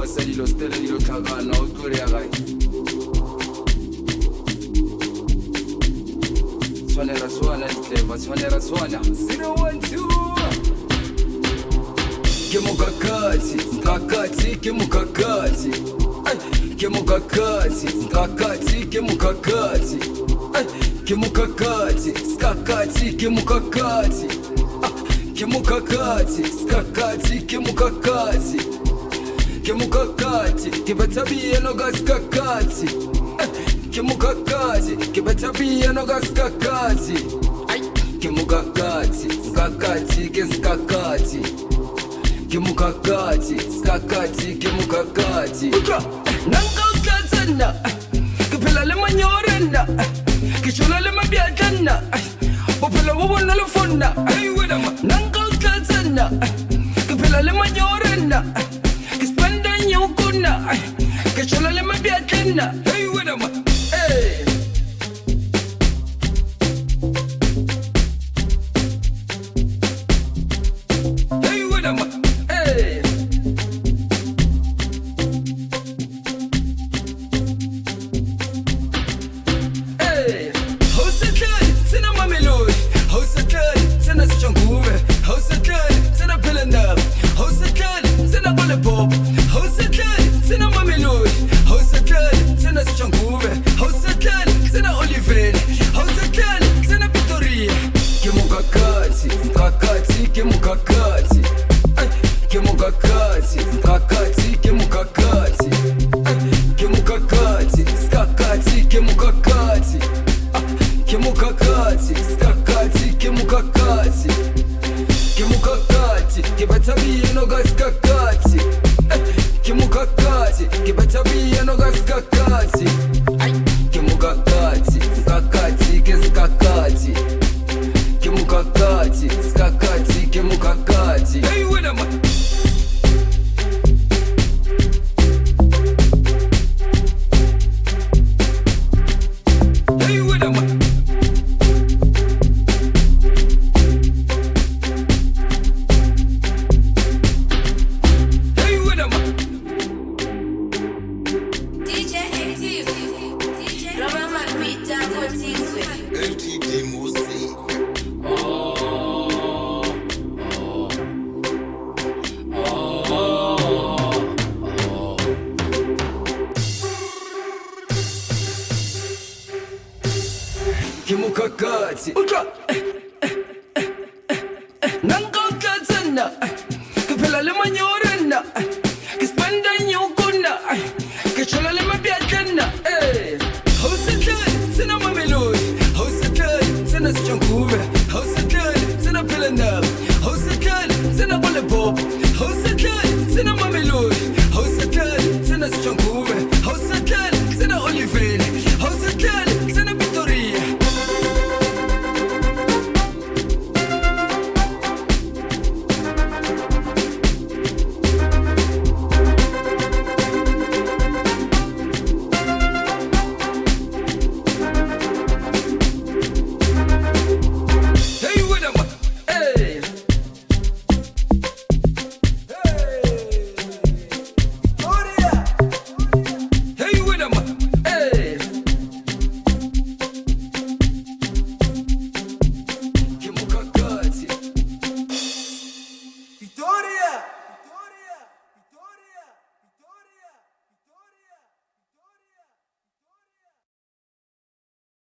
sa dilo stele dilo tlhakana o tlore ya gae tshwanela tshwana ditleba tshwanela tshwana 012 ke mukakati mkakati ke mukakati ke mukakati mkakati ke mukakati ke mukakati skakati ke mukakati ke mukakati skakati ke mukakati ke mukakati ke batabie no gaskakati ke mukakati ke batabie no gaskakati ke mukakati skakati ke skakati ke mukakati skakati ke mukakati nankaukatsana ke phela le manyorena ke tshwana le mabiatlana bophelo bo bona le fonna nankaukatsana ke phela le manyorena ke spenda nyukuna ke tshwana le mabiatlana hey wena ma hey hey wena ma hey hey housetlani sina mamelodi housetlani sina sichanguve housetlani sina pelendab housetlani sina volleyball housetlani sina mamelodi housetlani sina sichanguve housetlani sina oliveni housetlani sina Pretoria ke mukakati mkakati ke mukakati ke mukakati mkakati ke mukakati ke mukakati skakati ke mukakati ke mukakati skakati ke mukakati ke mukakati ke batabie no gaskakati ke mukakati ke batabie no gaskakati ke mukakati skakati ke skakati ke mukakati skakati ke mukakati hey wena ma hey wena ma hey wena ma DJ Active, Robert McPeter Contizwe, FTD Music. ke mukakati utra nankaukatsana ke phela le manyorena ke spenda nyukuna ke tshwana le mabiatlana housetlani sina mamelodi housetlani sina sichanguve housetlani sina pelendab